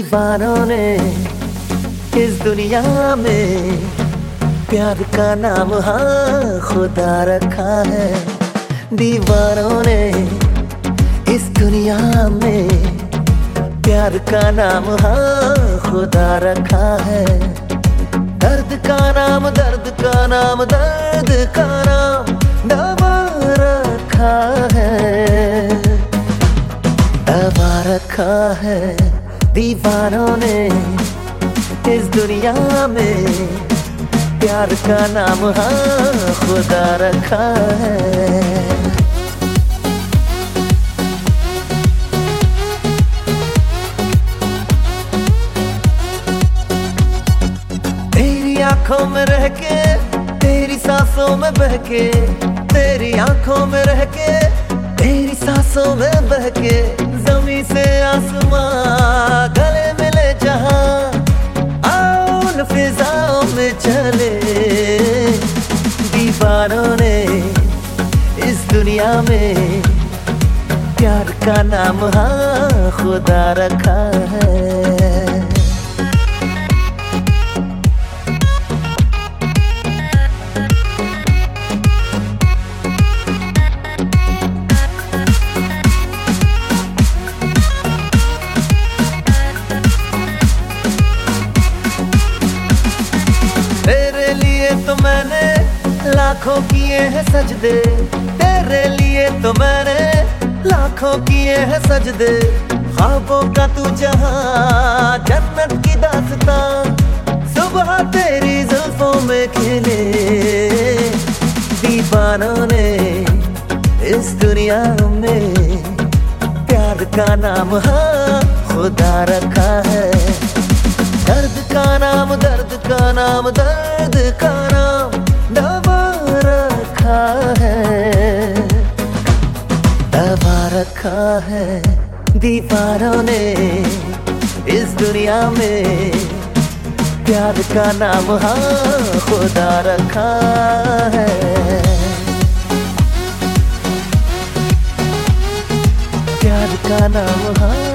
दीवानों ने इस दुनिया में प्यार का नाम हाँ खुदा रखा है। दीवानों ने इस दुनिया में प्यार का नाम हाँ खुदा रखा है। दर्द का नाम दर्द का नाम दर्द का नाम दवा रखा है, दवा रखा है। दीवानों ने इस दुनिया में प्यार का नाम हाँ खुदा रखा है। तेरी आंखों में रह के तेरी सांसों में बह के, तेरी आंखों में रह के तेरी सांसों में बह के, जमीन से आसमां गले मिले जहां, आओ न फिजाओं में चले। दीवानों ने इस दुनिया में प्यार का नाम हाँ खुदा रखा है। तेरे लिए तो मैंने लाखों किए हैं सजदे, तेरे लिए तो मैंने लाखों किए हैं सजदे। ख्वाबों का तू जहां जन्नत की दास्तां, सुबह तेरी जुल्फों में खिले। दीवानों ने इस दुनिया में प्यार का नाम हाँ खुदा रखा है। दर्द का नाम दर्द का नाम दर्द का नाम दवा रखा है, दवा रखा है। दीवारों ने इस दुनिया में प्यार का नाम हाँ खुदा रखा है। प्यार का नाम हाँ